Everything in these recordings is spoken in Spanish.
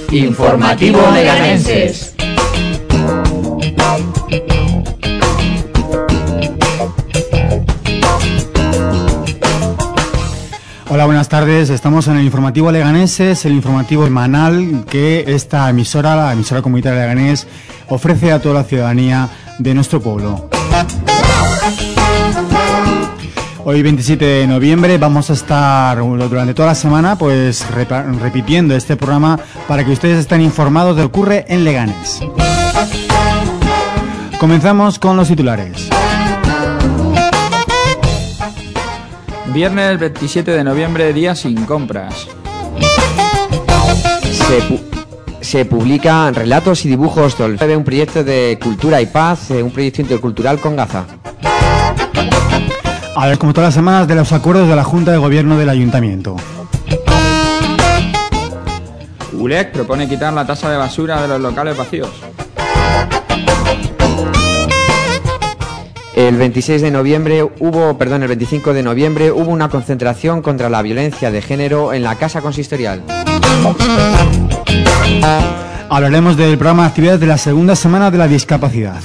Informativo Leganenses. Hola, buenas tardes. Estamos en el Informativo Leganenses, el informativo semanal que esta emisora, la emisora comunitaria de Leganés, ofrece a toda la ciudadanía de nuestro pueblo. Hoy 27 de noviembre vamos a estar durante toda la semana pues repitiendo este programa para que ustedes estén informados de lo que ocurre en Leganés. Comenzamos con los titulares. Viernes 27 de noviembre, día sin compras. Se publican relatos y dibujos de un proyecto de cultura y paz, un proyecto intercultural con Gaza. A ver, como todas las semanas, de los acuerdos de la Junta de Gobierno del Ayuntamiento. ULEC propone quitar la tasa de basura de los locales vacíos. El 25 de noviembre hubo una concentración contra la violencia de género en la Casa Consistorial. Hablaremos del programa de actividades de la segunda semana de la discapacidad.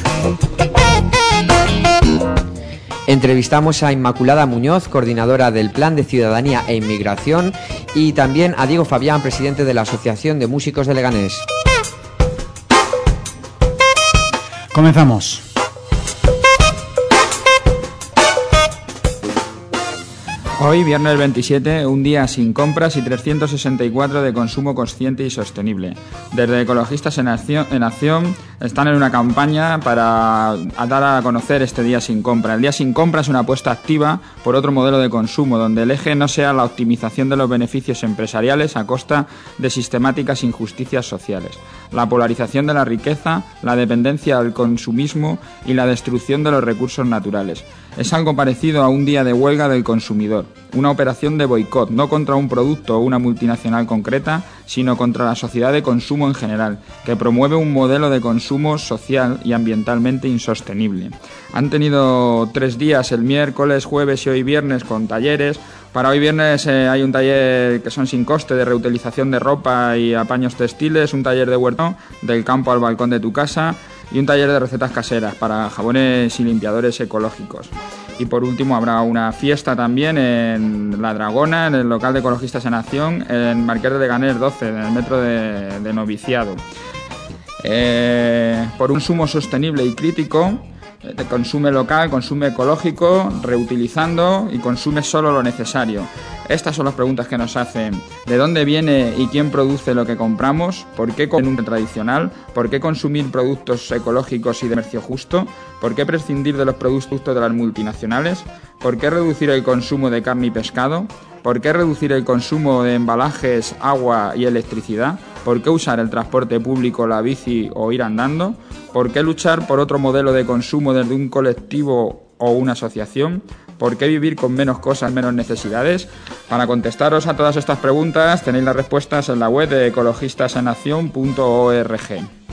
Entrevistamos a Inmaculada Muñoz, coordinadora del Plan de Ciudadanía e Inmigración, y también a Diego Fabián, presidente de la Asociación de Músicos de Leganés. Comenzamos. Hoy, viernes 27, un día sin compras y 364 de consumo consciente y sostenible. Desde Ecologistas en Acción están en una campaña para dar a conocer este día sin compra. El día sin compra es una apuesta activa por otro modelo de consumo, donde el eje no sea la optimización de los beneficios empresariales a costa de sistemáticas injusticias sociales, la polarización de la riqueza, la dependencia del consumismo y la destrucción de los recursos naturales. Es algo parecido a un día de huelga del consumidor, una operación de boicot, no contra un producto o una multinacional concreta, sino contra la sociedad de consumo en general, que promueve un modelo de consumo social y ambientalmente insostenible. Han tenido 3 días, el miércoles, jueves y hoy viernes, con talleres. Para hoy viernes hay un taller que son sin coste de reutilización de ropa y apaños textiles, un taller de huerto del campo al balcón de tu casa y un taller de recetas caseras para jabones y limpiadores ecológicos. Y por último habrá una fiesta también en La Dragona, en el local de Ecologistas en Acción, en Marqués de Leganés 12, en el metro de Noviciado. Por un consumo sostenible y crítico, consume local, consume ecológico, reutilizando y consume solo lo necesario. Estas son las preguntas que nos hacen. ¿De dónde viene y quién produce lo que compramos? ¿Por qué comer un tradicional? ¿Por qué consumir productos ecológicos y de comercio justo? ¿Por qué prescindir de los productos de las multinacionales? ¿Por qué reducir el consumo de carne y pescado? ¿Por qué reducir el consumo de embalajes, agua y electricidad? ¿Por qué usar el transporte público, la bici o ir andando? ¿Por qué luchar por otro modelo de consumo desde un colectivo o una asociación? ¿Por qué vivir con menos cosas, menos necesidades? Para contestaros a todas estas preguntas tenéis las respuestas en la web de ecologistasenaccion.org.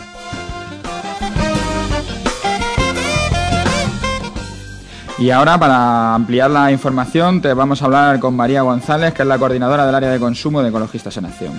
Y ahora, para ampliar la información, te vamos a hablar con María González, que es la coordinadora del área de consumo de Ecologistas en Acción.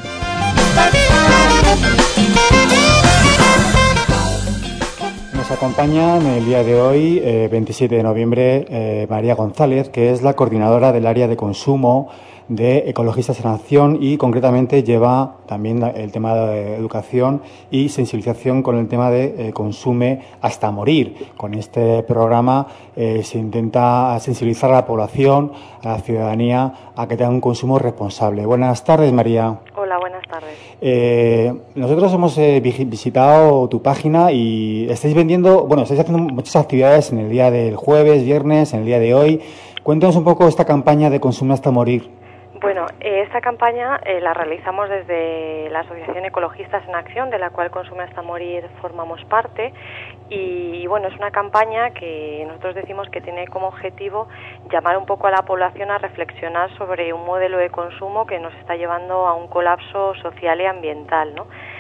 Nos acompaña en el día de hoy, 27 de noviembre, María González, que es la coordinadora del área de consumo de Ecologistas en Acción y concretamente lleva también el tema de educación y sensibilización con el tema de consume hasta morir. Con este programa se intenta sensibilizar a la población, a la ciudadanía, a que tenga un consumo responsable. Buenas tardes, María. Hola, buenas tardes. Nosotros hemos visitado tu página y estáis haciendo muchas actividades en el día del jueves, viernes, en el día de hoy. Cuéntanos un poco esta campaña de consume hasta morir. Bueno, esta campaña la realizamos desde la Asociación Ecologistas en Acción, de la cual Consume hasta morir formamos parte, y bueno, es una campaña que nosotros decimos que tiene como objetivo llamar un poco a la población a reflexionar sobre un modelo de consumo que nos está llevando a un colapso social y ambiental, ¿no?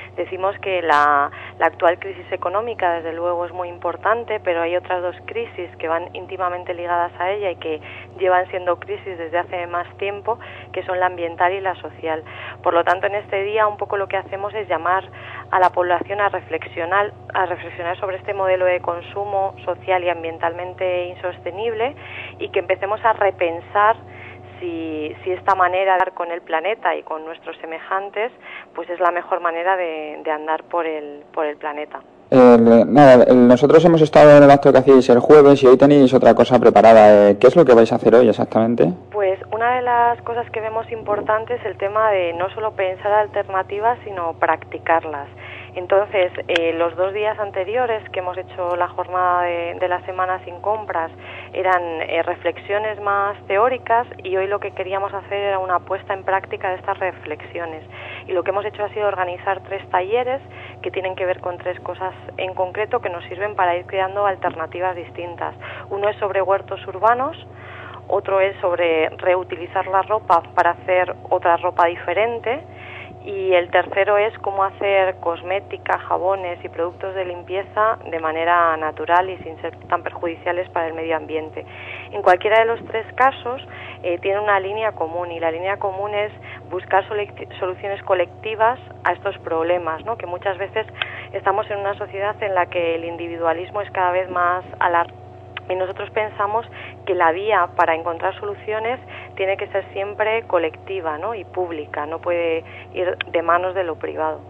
Decimos que la actual crisis económica, desde luego, es muy importante, pero hay otras dos crisis que van íntimamente ligadas a ella y que llevan siendo crisis desde hace más tiempo, que son la ambiental y la social. Por lo tanto, en este día un poco lo que hacemos es llamar a la población a reflexionar sobre este modelo de consumo social y ambientalmente insostenible, y que empecemos a repensar si esta manera de andar con el planeta y con nuestros semejantes pues es la mejor manera de andar por el planeta. Nosotros hemos estado en el acto que hacíais el jueves y hoy tenéis otra cosa preparada. ¿Qué es lo que vais a hacer hoy exactamente? Pues una de las cosas que vemos importante es el tema de no solo pensar alternativas, sino practicarlas. Entonces, los 2 días anteriores que hemos hecho la jornada de la semana sin compras eran reflexiones más teóricas, y hoy lo que queríamos hacer era una puesta en práctica de estas reflexiones. Y lo que hemos hecho ha sido organizar 3 talleres que tienen que ver con 3 cosas en concreto que nos sirven para ir creando alternativas distintas. Uno es sobre huertos urbanos, otro es sobre reutilizar la ropa para hacer otra ropa diferente, y el tercero es cómo hacer cosmética, jabones y productos de limpieza de manera natural y sin ser tan perjudiciales para el medio ambiente. En cualquiera de los 3 casos tiene una línea común, y la línea común es buscar soluciones colectivas a estos problemas, ¿no? Que muchas veces estamos en una sociedad en la que el individualismo es cada vez más alarmante. Y nosotros pensamos que la vía para encontrar soluciones tiene que ser siempre colectiva, ¿no? Y pública, no puede ir de manos de lo privado.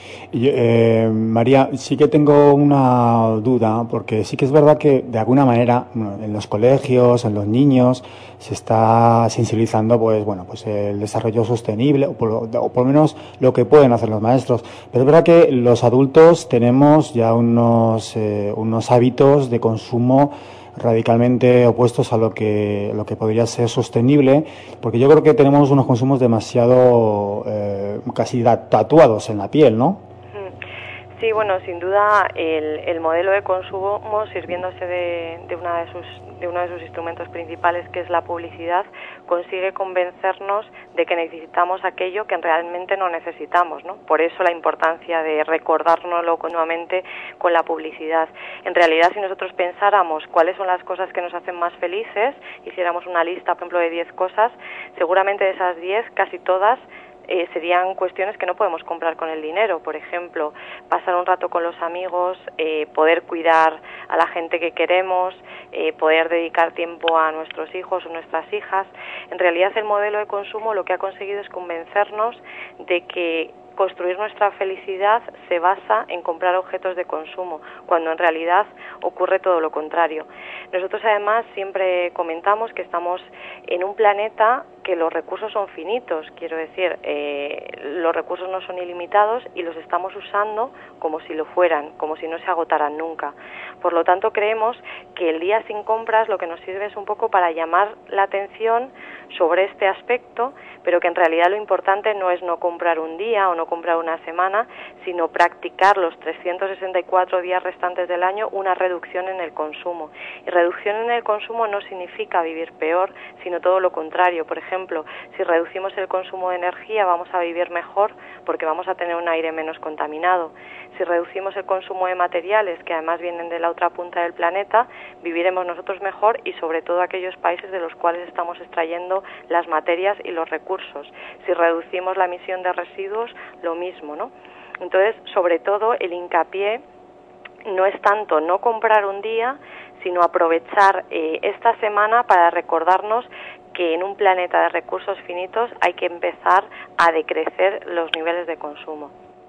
María, sí que tengo una duda, porque sí que es verdad que de alguna manera en los colegios, en los niños, se está sensibilizando pues el desarrollo sostenible, o por lo menos lo que pueden hacer los maestros. Pero es verdad que los adultos tenemos ya unos hábitos de consumo radicalmente opuestos a lo que podría ser sostenible, porque yo creo que tenemos unos consumos demasiado casi tatuados en la piel, ¿no? Sí, bueno, sin duda el modelo de consumo, sirviéndose de uno de sus instrumentos principales, que es la publicidad, consigue convencernos de que necesitamos aquello que realmente no necesitamos, ¿no? Por eso la importancia de recordárnoslo continuamente con la publicidad. En realidad, si nosotros pensáramos cuáles son las cosas que nos hacen más felices, hiciéramos una lista, por ejemplo, de 10 cosas, seguramente de esas 10, casi todas serían cuestiones que no podemos comprar con el dinero. Por ejemplo, pasar un rato con los amigos, poder cuidar a la gente que queremos, poder dedicar tiempo a nuestros hijos o nuestras hijas. En realidad, el modelo de consumo lo que ha conseguido es convencernos de que construir nuestra felicidad se basa en comprar objetos de consumo, cuando en realidad ocurre todo lo contrario. Nosotros además siempre comentamos que estamos en un planeta que los recursos son finitos, quiero decir, los recursos no son ilimitados y los estamos usando como si lo fueran, como si no se agotaran nunca. Por lo tanto, creemos que el día sin compras lo que nos sirve es un poco para llamar la atención sobre este aspecto, pero que en realidad lo importante no es no comprar un día o no comprar una semana, sino practicar los 364 días restantes del año una reducción en el consumo. Y reducción en el consumo no significa vivir peor, sino todo lo contrario. Por ejemplo, si reducimos el consumo de energía, vamos a vivir mejor porque vamos a tener un aire menos contaminado. Si reducimos el consumo de materiales, que además vienen de la otra punta del planeta, viviremos nosotros mejor, y sobre todo aquellos países de los cuales estamos extrayendo las materias y los recursos. Si reducimos la emisión de residuos, lo mismo, ¿no? Entonces, sobre todo, el hincapié no es tanto no comprar un día, sino aprovechar esta semana para recordarnos que en un planeta de recursos finitos hay que empezar a decrecer los niveles de consumo.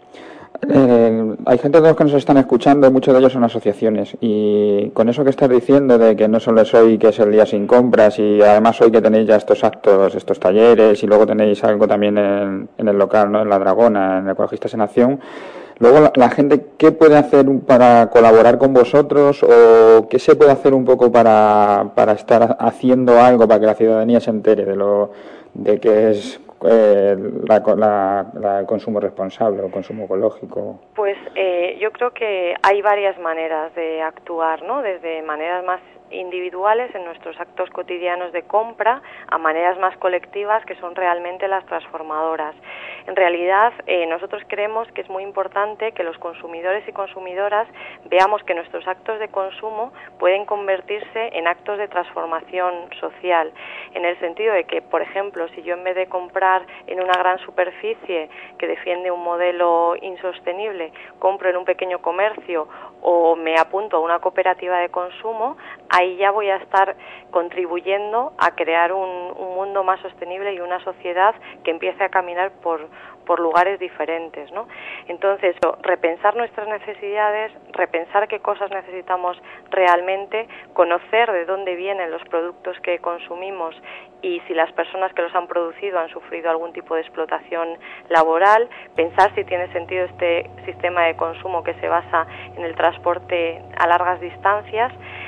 Hay gente de los que nos están escuchando, muchos de ellos son asociaciones, y con eso que estás diciendo de que no solo es hoy que es el día sin compras, y además hoy que tenéis ya estos actos, estos talleres, y luego tenéis algo también en el local, ¿no?, en La Dragona, en Ecologistas en Acción. Luego la gente, ¿qué puede hacer para colaborar con vosotros, o qué se puede hacer un poco para estar haciendo algo para que la ciudadanía se entere de que es el consumo responsable o consumo ecológico? Pues yo creo que hay varias maneras de actuar, ¿no? Desde maneras más individuales en nuestros actos cotidianos de compra a maneras más colectivas que son realmente las transformadoras. En realidad, nosotros creemos que es muy importante que los consumidores y consumidoras veamos que nuestros actos de consumo pueden convertirse en actos de transformación social, en el sentido de que, por ejemplo, si yo en vez de comprar en una gran superficie que defiende un modelo insostenible, compro en un pequeño comercio o me apunto a una cooperativa de consumo, ahí ya voy a estar contribuyendo a crear un mundo más sostenible y una sociedad que empiece a caminar por lugares diferentes, ¿no? Entonces, repensar nuestras necesidades, repensar qué cosas necesitamos realmente, conocer de dónde vienen los productos que consumimos y si las personas que los han producido han sufrido algún tipo de explotación laboral, pensar si tiene sentido este sistema de consumo que se basa en el transporte a largas distancias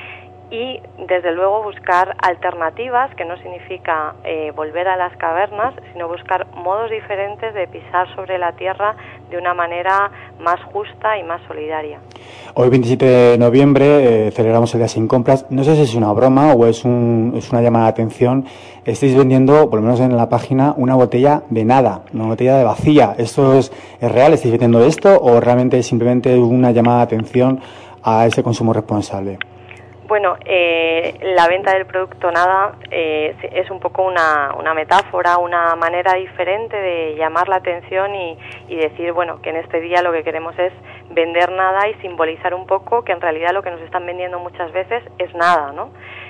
y, desde luego, buscar alternativas, que no significa volver a las cavernas, sino buscar modos diferentes de pisar sobre la tierra de una manera más justa y más solidaria. Hoy, 27 de noviembre, celebramos el Día Sin Compras. No sé si es una broma o es una llamada de atención. Estáis vendiendo, por lo menos en la página, una botella de nada, una botella de vacía. ¿Esto es real? ¿Estáis vendiendo esto o realmente es simplemente una llamada de atención a ese consumo responsable? Bueno, la venta del producto nada es un poco una metáfora, una manera diferente de llamar la atención y decir, bueno, que en este día lo que queremos es vender nada y simbolizar un poco que en realidad lo que nos están vendiendo muchas veces es nada, ¿no?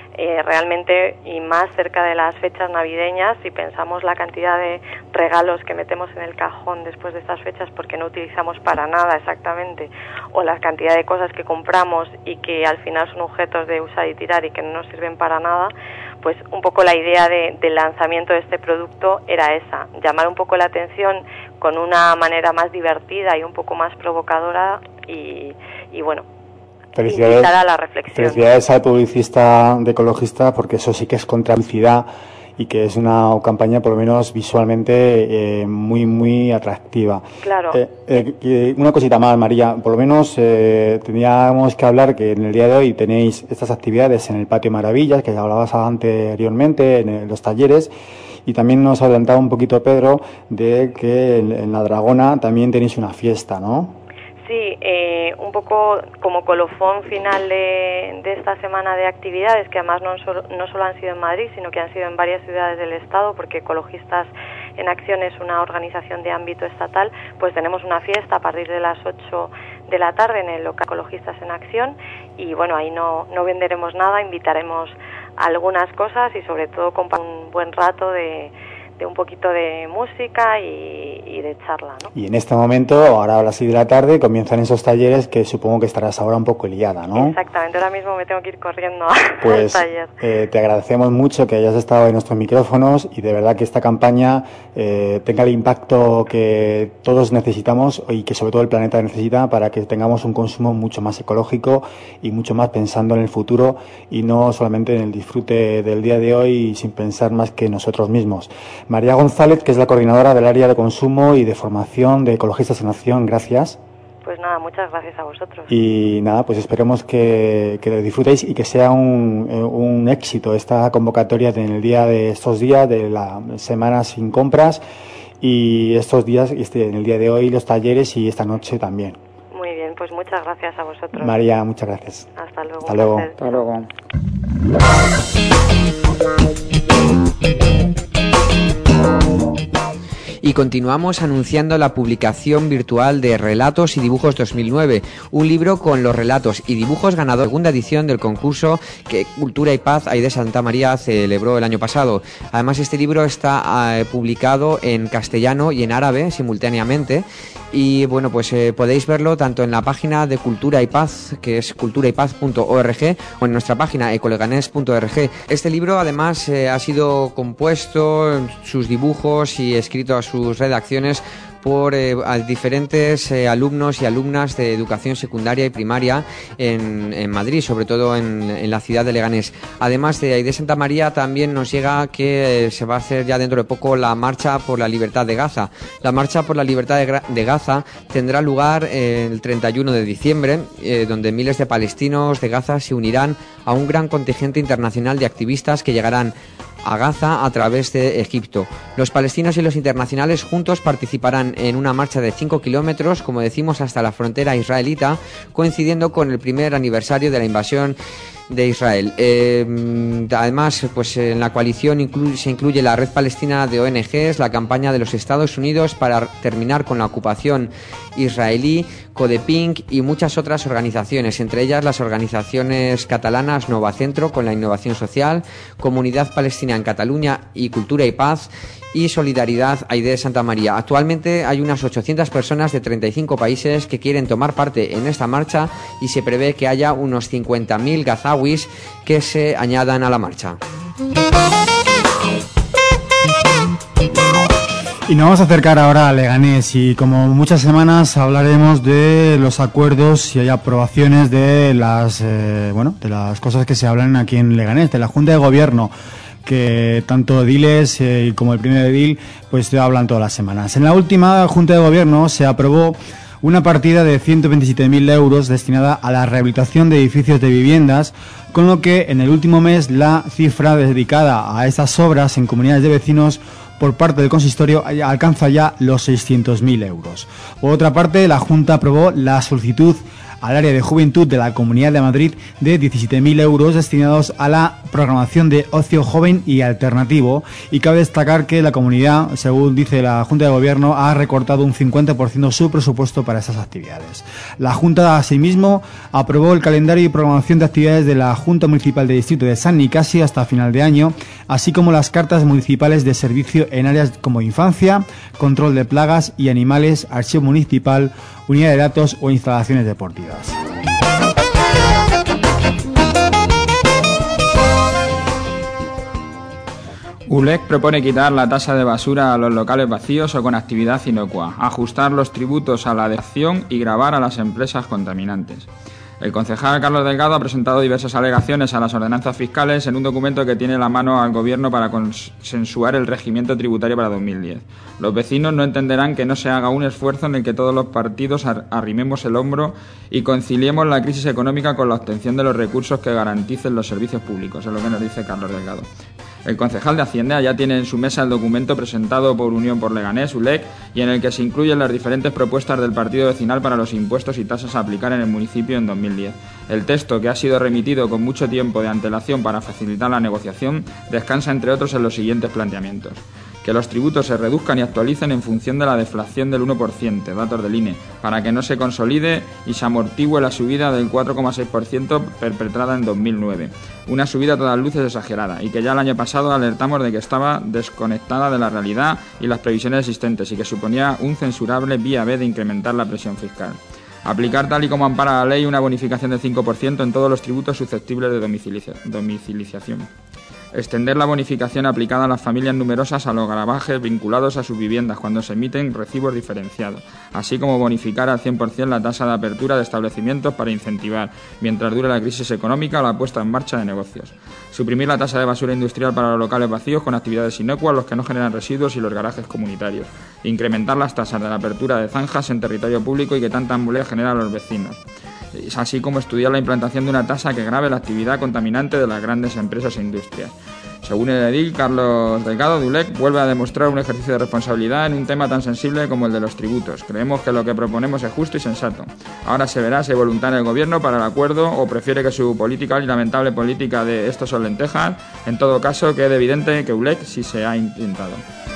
Realmente, y más cerca de las fechas navideñas, si pensamos la cantidad de regalos que metemos en el cajón después de estas fechas porque no utilizamos para nada exactamente, o la cantidad de cosas que compramos y que al final son objetos de usar y tirar y que no nos sirven para nada, pues un poco la idea del lanzamiento de este producto era esa, llamar un poco la atención con una manera más divertida y un poco más provocadora y bueno, invitar a la reflexión. Felicidades al publicista de Ecologista, porque eso sí que es contra la publicidad y que es una campaña, por lo menos visualmente, muy, muy atractiva. Claro. Una cosita más, María. Por lo menos teníamos que hablar que en el día de hoy tenéis estas actividades en el Patio Maravillas, que hablabas anteriormente, en los talleres. Y también nos adelantaba un poquito Pedro de que en la Dragona también tenéis una fiesta, ¿no? Sí, un poco como colofón final de esta semana de actividades, que además no solo han sido en Madrid, sino que han sido en varias ciudades del Estado, porque Ecologistas en Acción es una organización de ámbito estatal, pues tenemos una fiesta a partir de las 8 de la tarde en el local Ecologistas en Acción y bueno, ahí no venderemos nada, invitaremos a algunas cosas y sobre todo compartir un buen rato de un poquito de música y de charla, ¿no? Y en este momento, ahora a las 6 de la tarde, comienzan esos talleres que supongo que estarás ahora un poco liada, ¿no? Exactamente, ahora mismo me tengo que ir corriendo pues, al taller. Te agradecemos mucho que hayas estado en nuestros micrófonos y de verdad que esta campaña tenga el impacto que todos necesitamos y que sobre todo el planeta necesita para que tengamos un consumo mucho más ecológico y mucho más pensando en el futuro y no solamente en el disfrute del día de hoy sin pensar más que nosotros mismos. María González, que es la coordinadora del área de consumo y de formación de Ecologistas en Acción, gracias. Pues nada, muchas gracias a vosotros. Y nada, pues esperemos que lo disfrutéis y que sea un éxito esta convocatoria en el día de estos días, de la semana sin compras y estos días, en el día de hoy, los talleres y esta noche también. Muy bien, pues muchas gracias a vosotros. María, muchas gracias. Hasta luego. Hasta luego. Hasta luego. Y continuamos anunciando la publicación virtual de Relatos y Dibujos 2009, un libro con los relatos y dibujos ganador de la segunda edición del concurso que Cultura y Paz Aide Santa María celebró el año pasado. Además, este libro está publicado en castellano y en árabe simultáneamente. Y bueno, pues podéis verlo tanto en la página de Cultura y Paz, que es culturaypaz.org, o en nuestra página ecoleganés.org. Este libro además ha sido compuesto, sus dibujos y escrito a sus redacciones por diferentes alumnos y alumnas de educación secundaria y primaria en Madrid, sobre todo en la ciudad de Leganés. Además de Aide Santa María, también nos llega que se va a hacer ya dentro de poco la Marcha por la Libertad de Gaza. La Marcha por la Libertad de Gaza tendrá lugar el 31 de diciembre, donde miles de palestinos de Gaza se unirán a un gran contingente internacional de activistas que llegarán a Gaza a través de Egipto. Los palestinos y los internacionales juntos participarán en una marcha de 5 kilómetros, como decimos, hasta la frontera israelita, coincidiendo con el primer aniversario de la invasión de Israel. Además, pues en la coalición se incluye la Red Palestina de ONGs, la campaña de los Estados Unidos para terminar con la ocupación israelí, Codepink y muchas otras organizaciones, entre ellas las organizaciones catalanas Novacentro con la innovación social, Comunidad Palestina en Cataluña y Cultura y Paz, y Solidaridad Aide Santa María. Actualmente hay unas 800 personas de 35 países que quieren tomar parte en esta marcha y se prevé que haya unos 50.000 gazawis que se añadan a la marcha. Y nos vamos a acercar ahora a Leganés y como muchas semanas hablaremos de los acuerdos y hay aprobaciones de las cosas que se hablan aquí en Leganés, de la Junta de Gobierno, que tanto ediles como el primer edil pues te hablan todas las semanas. En la última Junta de Gobierno se aprobó una partida de 127.000 euros destinada a la rehabilitación de edificios de viviendas, con lo que en el último mes la cifra dedicada a estas obras en comunidades de vecinos por parte del consistorio alcanza ya los 600.000 euros. Por otra parte, la Junta aprobó la solicitud al área de juventud de la Comunidad de Madrid de 17.000 euros destinados a la programación de ocio joven y alternativo, y cabe destacar que la comunidad, según dice la Junta de Gobierno, ha recortado un 50% su presupuesto para estas actividades. La Junta asimismo aprobó el calendario y programación de actividades de la Junta Municipal de Distrito de San Nicasio hasta final de año, así como las cartas municipales de servicio en áreas como infancia, control de plagas y animales, archivo municipal, unidad de datos o instalaciones deportivas. ULEC propone quitar la tasa de basura a los locales vacíos o con actividad inocua, ajustar los tributos a la adecuación y gravar a las empresas contaminantes. El concejal Carlos Delgado ha presentado diversas alegaciones a las ordenanzas fiscales en un documento que tiene la mano al Gobierno para consensuar el regimiento tributario para 2010. Los vecinos no entenderán que no se haga un esfuerzo en el que todos los partidos arrimemos el hombro y conciliemos la crisis económica con la obtención de los recursos que garanticen los servicios públicos, es lo que nos dice Carlos Delgado. El concejal de Hacienda ya tiene en su mesa el documento presentado por Unión por Leganés, ULEC, y en el que se incluyen las diferentes propuestas del partido vecinal para los impuestos y tasas a aplicar en el municipio en 2010. El texto, que ha sido remitido con mucho tiempo de antelación para facilitar la negociación, descansa entre otros en los siguientes planteamientos: que los tributos se reduzcan y actualicen en función de la deflación del 1%, datos del INE, para que no se consolide y se amortigüe la subida del 4,6% perpetrada en 2009. Una subida a todas luces exagerada y que ya el año pasado alertamos de que estaba desconectada de la realidad y las previsiones existentes y que suponía un censurable vía B de incrementar la presión fiscal. Aplicar, tal y como ampara la ley, una bonificación del 5% en todos los tributos susceptibles de domiciliación. Extender la bonificación aplicada a las familias numerosas a los gravajes vinculados a sus viviendas cuando se emiten recibos diferenciados, así como bonificar al 100% la tasa de apertura de establecimientos para incentivar, mientras dure la crisis económica, la puesta en marcha de negocios. Suprimir la tasa de basura industrial para los locales vacíos con actividades inocuas, los que no generan residuos y los garajes comunitarios. Incrementar las tasas de la apertura de zanjas en territorio público y que tanta ambulea genera a los vecinos, así como estudiar la implantación de una tasa que grave la actividad contaminante de las grandes empresas e industrias. Según el edil Carlos Delgado de ULEC, vuelve a demostrar un ejercicio de responsabilidad en un tema tan sensible como el de los tributos. Creemos que lo que proponemos es justo y sensato. Ahora se verá si hay voluntad en el Gobierno para el acuerdo o prefiere que su política y lamentable política de estos son lentejas. En todo caso, quede evidente que ULEC sí se ha intentado.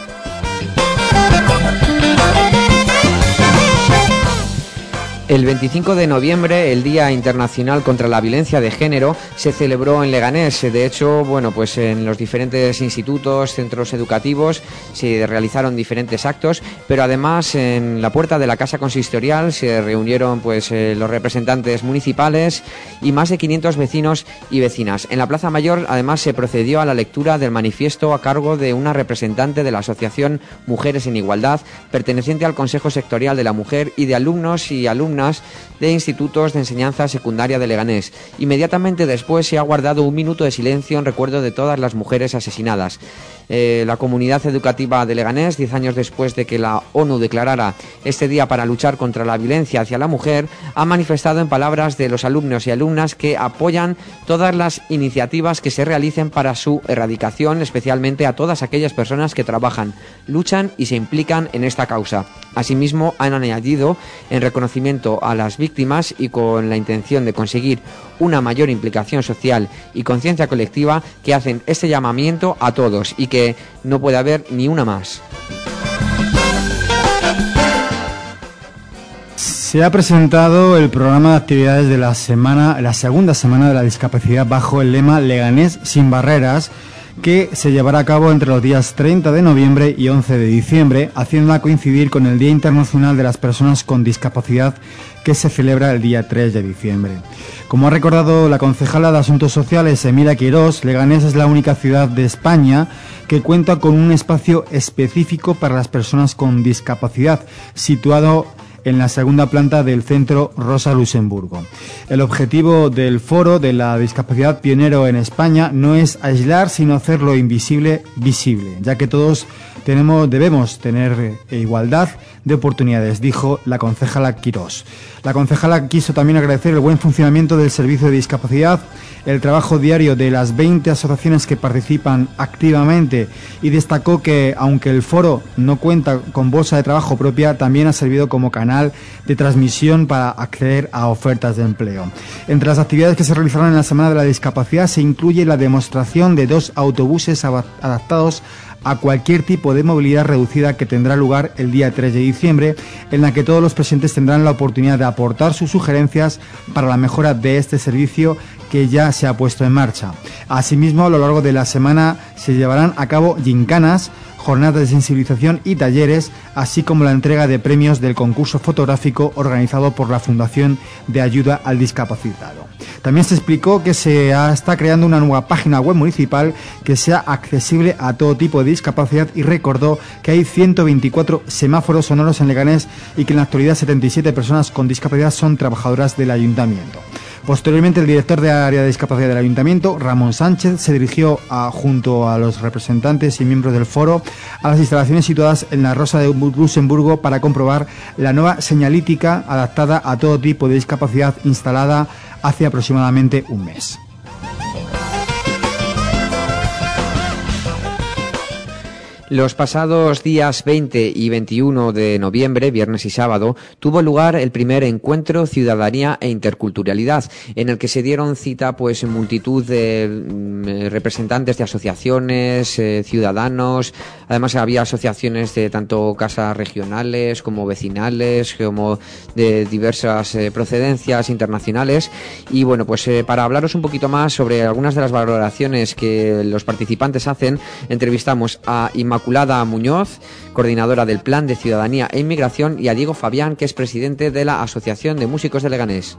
El 25 de noviembre, el Día Internacional contra la Violencia de Género, se celebró en Leganés. De hecho, pues en los diferentes institutos, centros educativos, se realizaron diferentes actos, pero además en la puerta de la Casa Consistorial se reunieron los representantes municipales y más de 500 vecinos y vecinas. En la Plaza Mayor, además, se procedió a la lectura del manifiesto a cargo de una representante de la Asociación Mujeres en Igualdad, perteneciente al Consejo Sectorial de la Mujer, y de alumnos y alumnas alumnas de institutos de enseñanza secundaria de Leganés. Inmediatamente después se ha guardado un minuto de silencio en recuerdo de todas las mujeres asesinadas. La comunidad educativa de Leganés, 10 años después de que la ONU declarara este día para luchar contra la violencia hacia la mujer, ha manifestado en palabras de los alumnos y alumnas que apoyan todas las iniciativas que se realicen para su erradicación, especialmente a todas aquellas personas que trabajan, luchan y se implican en esta causa. Asimismo, han añadido, en reconocimiento a las víctimas y con la intención de conseguir una mayor implicación social y conciencia colectiva, que hacen este llamamiento a todos y que no puede haber ni una más. Se ha presentado el programa de actividades de la segunda semana de la discapacidad bajo el lema Leganés sin barreras, que se llevará a cabo entre los días 30 de noviembre y 11 de diciembre, haciéndola coincidir con el Día Internacional de las Personas con Discapacidad, que se celebra el día 3 de diciembre. Como ha recordado la concejala de Asuntos Sociales, Emilia Quirós, Leganés es la única ciudad de España que cuenta con un espacio específico para las personas con discapacidad, situado en la segunda planta del Centro Rosa Luxemburgo. El objetivo del Foro de la Discapacidad pionero en España no es aislar, sino hacer lo invisible visible, ya que todos debemos tener igualdad de oportunidades, dijo la concejala Quirós. La concejala quiso también agradecer el buen funcionamiento del servicio de discapacidad, el trabajo diario de las 20 asociaciones que participan activamente, y destacó que, aunque el foro no cuenta con bolsa de trabajo propia, también ha servido como canal de transmisión para acceder a ofertas de empleo. Entre las actividades que se realizarán en la Semana de la Discapacidad se incluye la demostración de 2 autobuses adaptados a cualquier tipo de movilidad reducida, que tendrá lugar el día 3 de diciembre, en la que todos los presentes tendrán la oportunidad de aportar sus sugerencias para la mejora de este servicio, que ya se ha puesto en marcha. Asimismo, a lo largo de la semana se llevarán a cabo gincanas, jornadas de sensibilización y talleres, así como la entrega de premios del concurso fotográfico organizado por la Fundación de Ayuda al Discapacitado. También se explicó que se está creando una nueva página web municipal que sea accesible a todo tipo de discapacidad, y recordó que hay 124 semáforos sonoros en Leganés y que en la actualidad 77 personas con discapacidad son trabajadoras del ayuntamiento. Posteriormente, el director de área de discapacidad del ayuntamiento, Ramón Sánchez, se dirigió junto a los representantes y miembros del foro a las instalaciones situadas en la Rosa de Luxemburgo para comprobar la nueva señalítica adaptada a todo tipo de discapacidad, instalada hace aproximadamente un mes. Los pasados días 20 y 21 de noviembre, viernes y sábado, tuvo lugar el primer encuentro Ciudadanía e Interculturalidad, en el que se dieron cita pues multitud de representantes de asociaciones, ciudadanos. Además había asociaciones de tanto casas regionales como vecinales, como de diversas procedencias internacionales. Y bueno, pues para hablaros un poquito más sobre algunas de las valoraciones que los participantes hacen, entrevistamos a Inmaculada Muñoz, coordinadora del Plan de Ciudadanía e Inmigración, y a Diego Fabián, que es presidente de la Asociación de Músicos de Leganés.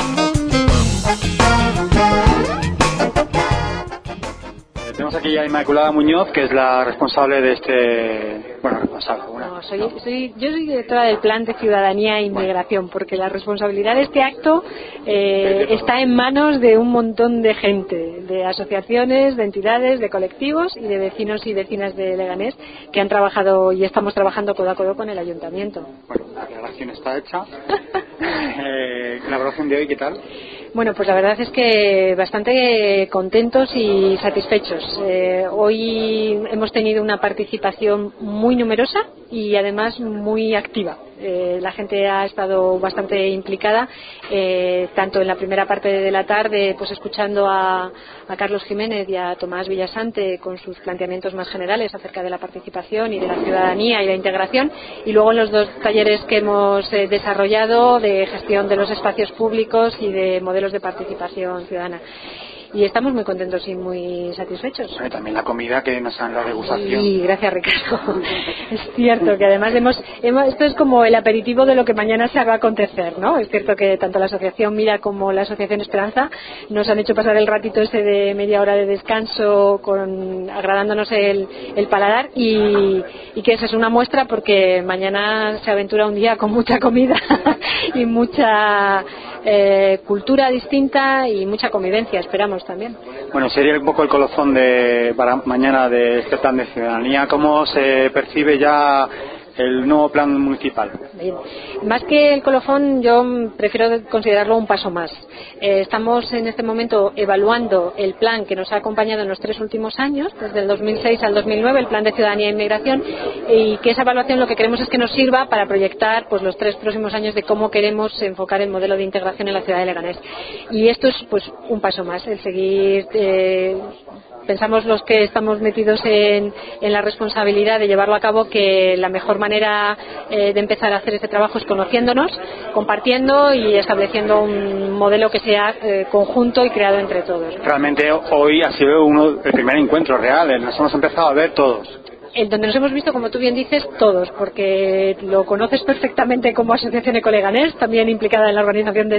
Tenemos aquí a Inmaculada Muñoz, que es la responsable de este... Bueno, responsable. No, yo soy directora del Plan de Ciudadanía e Inmigración, porque la responsabilidad de este acto está en manos de un montón de gente, de asociaciones, de entidades, de colectivos y de vecinos y vecinas de Leganés, que han trabajado y estamos trabajando codo a codo con el ayuntamiento. Bueno, la aclaración está hecha. ¿La evaluación de hoy qué tal? Bueno, pues la verdad es que bastante contentos y satisfechos. Hoy hemos tenido una participación muy numerosa y además muy activa. La gente ha estado bastante implicada, tanto en la primera parte de la tarde, pues escuchando a Carlos Jiménez y a Tomás Villasante con sus planteamientos más generales acerca de la participación y de la ciudadanía y la integración, y luego en los 2 talleres que hemos desarrollado de gestión de los espacios públicos y de modelos de participación ciudadana. Y estamos muy contentos y muy satisfechos. También la comida que nos han dado degustación. Sí, gracias, Ricardo. Es cierto que además esto es como el aperitivo de lo que mañana se va a acontecer, ¿no? Es cierto que tanto la Asociación Mira como la Asociación Esperanza nos han hecho pasar el ratito ese de media hora de descanso agradándonos el paladar, y que esa es una muestra, porque mañana se aventura un día con mucha comida. y mucha cultura distinta y mucha convivencia, esperamos también. Bueno, sería un poco el colofón para mañana de este plan de ciudadanía. ¿Cómo se percibe ya el nuevo plan municipal? Bien. Más que el colofón, yo prefiero considerarlo un paso más. Estamos en este momento evaluando el plan que nos ha acompañado en los 3 últimos años, desde el 2006 al 2009, el plan de ciudadanía e inmigración, y que esa evaluación lo que queremos es que nos sirva para proyectar pues los 3 próximos años de cómo queremos enfocar el modelo de integración en la ciudad de Leganés. Y esto es pues un paso más, el seguir. Pensamos los que estamos metidos en la responsabilidad de llevarlo a cabo que la mejor manera de empezar a hacer este trabajo es conociéndonos, compartiendo y estableciendo un modelo que sea conjunto y creado entre todos. Realmente hoy ha sido el primer encuentro real, nos hemos empezado a ver todos. Donde nos hemos visto, como tú bien dices, todos, porque lo conoces perfectamente como Asociación Ecoleganés, también implicada en la organización de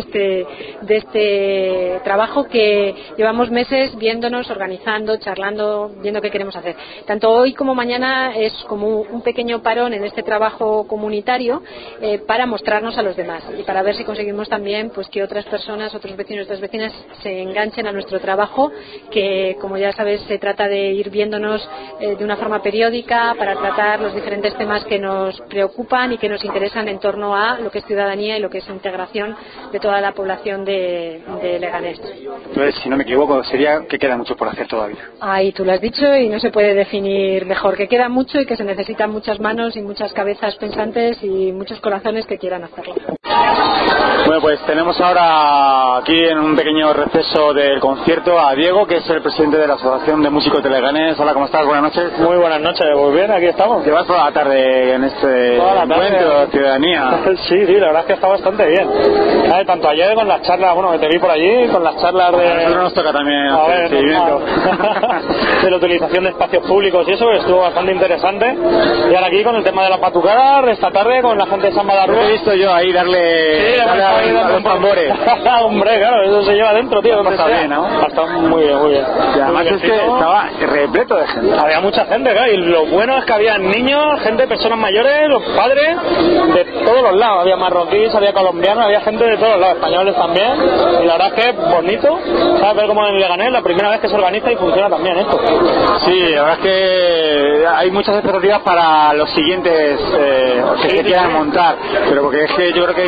este trabajo que llevamos meses viéndonos, organizando, charlando, viendo qué queremos hacer. Tanto hoy como mañana es como un pequeño parón en este trabajo comunitario para mostrarnos a los demás y para ver si conseguimos también pues que otras personas, otros vecinos y otras vecinas se enganchen a nuestro trabajo, que como ya sabes se trata de ir viéndonos de una forma periódica para tratar los diferentes temas que nos preocupan y que nos interesan en torno a lo que es ciudadanía y lo que es integración de toda la población de Leganés. Entonces, si no me equivoco, sería que queda mucho por hacer todavía. Ahí tú lo has dicho y no se puede definir mejor, que queda mucho y que se necesitan muchas manos y muchas cabezas pensantes y muchos corazones que quieran hacerlo. Bueno, pues tenemos ahora aquí en un pequeño receso del concierto a Diego, que es el presidente de la Asociación de Músicos de Leganés. Hola, ¿cómo estás? Buenas noches. Muy buenas noches, pues bien, aquí estamos. ¿Llevas toda la tarde en este encuentro de ciudadanía? Sí, la verdad es que está bastante bien. Tanto ayer con las charlas, bueno, que te vi por allí, con las charlas de... A nosotros nos toca también hacer el seguimiento. De la utilización de espacios públicos y eso, que estuvo bastante interesante. Y ahora aquí con el tema de la batucada, esta tarde con la gente de San Badarrú. Lo he visto yo ahí darle a los tambores. Hombre, claro, eso se lleva dentro, tío. Está bien, ¿no? Está muy bien, muy bien. Y además es que estaba repleto de gente. Había mucha gente, claro, y lo bueno es que había niños, gente, personas mayores, los padres, de todos los lados. Había marroquíes, había colombianos, había gente de todos los lados, españoles también. Y la verdad es que es bonito, ¿sabes? Ver cómo en Leganés la primera vez que se organiza y funciona también esto. Sí, la verdad es que hay muchas expectativas para los siguientes que se quieran montar, pero porque es que yo creo que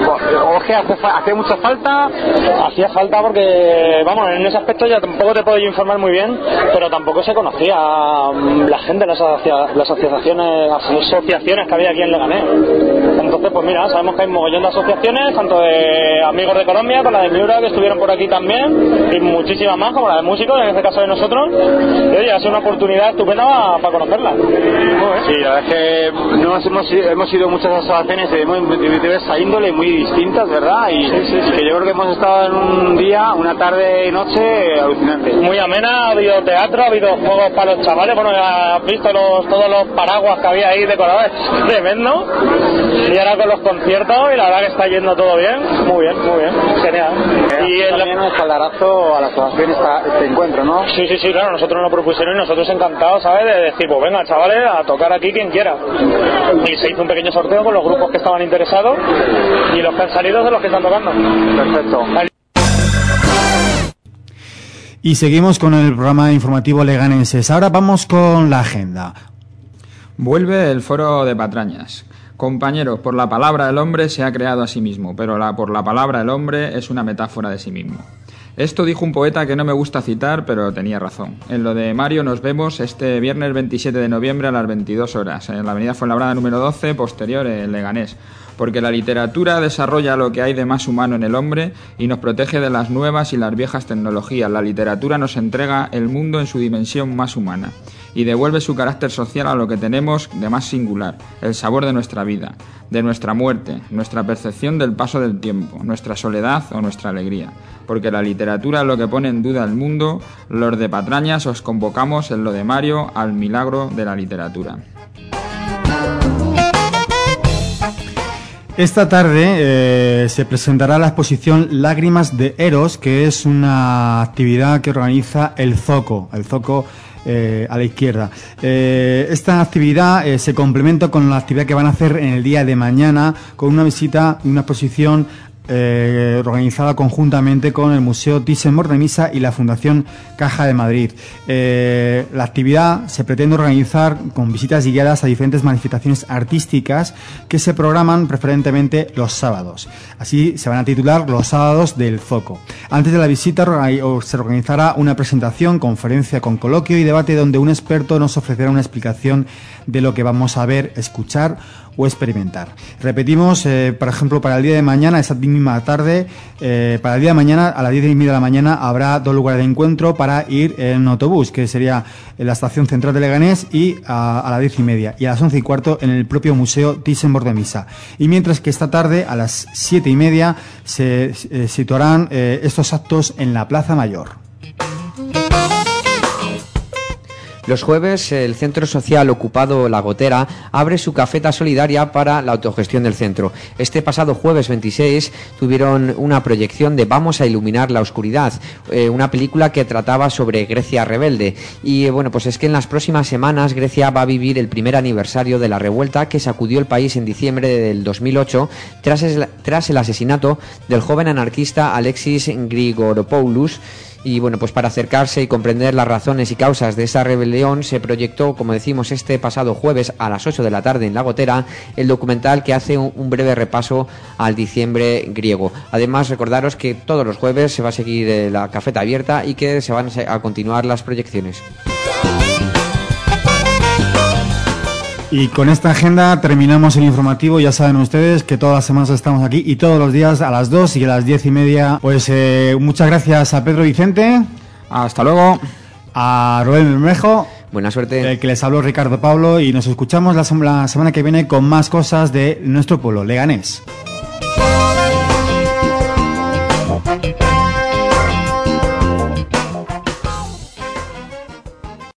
hace mucha falta. Hacía falta porque, vamos, en ese aspecto ya tampoco te puedo yo informar muy bien, pero tampoco se conocía la gente, las asociaciones que había aquí en Leganés. Entonces, pues mira, sabemos que hay un mogollón de asociaciones, tanto de amigos de Colombia, con la de Miura, que estuvieron por aquí también, y muchísimas más, como la de músicos, en este caso de nosotros. Y oye, ha sido una oportunidad estupenda para conocerla. Sí, la verdad es que hemos ido muchas asociaciones de diversa índole, muy distintas, ¿verdad? Y que yo creo que hemos estado en un día, una tarde y noche alucinante. Muy amena, ha habido teatro, ha habido juegos para los chavales, bueno, ya has visto todos los paraguas que había ahí decorados, es tremendo. Y ahora con los conciertos, y la verdad que está yendo todo bien, muy bien, genial. Y también un espaldarazo a la asociación este encuentro, ¿no? Sí, claro, nosotros nos lo propusieron y nosotros encantados, ¿sabes? De decir, pues venga, chavales, a tocar aquí quien quiera. Y se hizo un pequeño sorteo con los grupos que estaban interesados y los que han salido de los que están tocando. Perfecto. Y seguimos con el programa informativo Leganenses. Ahora vamos con la agenda. Vuelve el foro de patrañas. Compañeros, por la palabra el hombre se ha creado a sí mismo, pero por la palabra el hombre es una metáfora de sí mismo. Esto dijo un poeta que no me gusta citar, pero tenía razón. En lo de Mario nos vemos este viernes 27 de noviembre a las 22 horas, en la avenida Fuenlabrada número 12, posterior en Leganés. Porque la literatura desarrolla lo que hay de más humano en el hombre y nos protege de las nuevas y las viejas tecnologías. La literatura nos entrega el mundo en su dimensión más humana y devuelve su carácter social a lo que tenemos de más singular, el sabor de nuestra vida, de nuestra muerte, nuestra percepción del paso del tiempo, nuestra soledad o nuestra alegría. Porque la literatura es lo que pone en duda el mundo. Los de Patrañas os convocamos en lo de Mario al milagro de la literatura. Esta tarde se presentará la exposición Lágrimas de Eros, que es una actividad que organiza el Zoco. El Zoco a la izquierda. Esta actividad se complementa con la actividad que van a hacer en el día de mañana, con una visita y una exposición organizada conjuntamente con el Museo Thyssen-Bornemisza y la Fundación Caja de Madrid. La actividad se pretende organizar con visitas guiadas a diferentes manifestaciones artísticas que se programan preferentemente los sábados. Así se van a titular los sábados del Zoco. Antes de la visita se organizará una presentación, conferencia con coloquio y debate donde un experto nos ofrecerá una explicación de lo que vamos a ver, escuchar o experimentar. Repetimos, por ejemplo, para el día de mañana, esa misma tarde, para el día de mañana, a las 10:30 de la mañana, habrá 2 lugares de encuentro para ir en autobús, que sería en la estación central de Leganés y a las 10:30, y a las 11:15 en el propio Museo Thyssen-Bornemisza. Y mientras que esta tarde, a las 7:30, se situarán estos actos en la Plaza Mayor. Los jueves, el Centro Social Ocupado La Gotera abre su cafeta solidaria para la autogestión del centro. Este pasado jueves 26 tuvieron una proyección de Vamos a iluminar la oscuridad, una película que trataba sobre Grecia rebelde. Y bueno, pues es que en las próximas semanas Grecia va a vivir el primer aniversario de la revuelta que sacudió el país en diciembre del 2008 tras el asesinato del joven anarquista Alexis Grigoropoulos. Y bueno, pues para acercarse y comprender las razones y causas de esa rebelión se proyectó, como decimos, este pasado jueves a las 8 de la tarde en La Gotera el documental que hace un breve repaso al diciembre griego. Además, recordaros que todos los jueves se va a seguir la cafeta abierta y que se van a continuar las proyecciones. Y con esta agenda terminamos el informativo. Ya saben ustedes que todas las semanas estamos aquí y todos los días a las 2 y a las 10:30. Pues muchas gracias a Pedro Vicente. Hasta luego. A Rubén Bermejo. Buena suerte. Que les habló Ricardo Pablo y nos escuchamos la semana que viene con más cosas de nuestro pueblo, Leganés.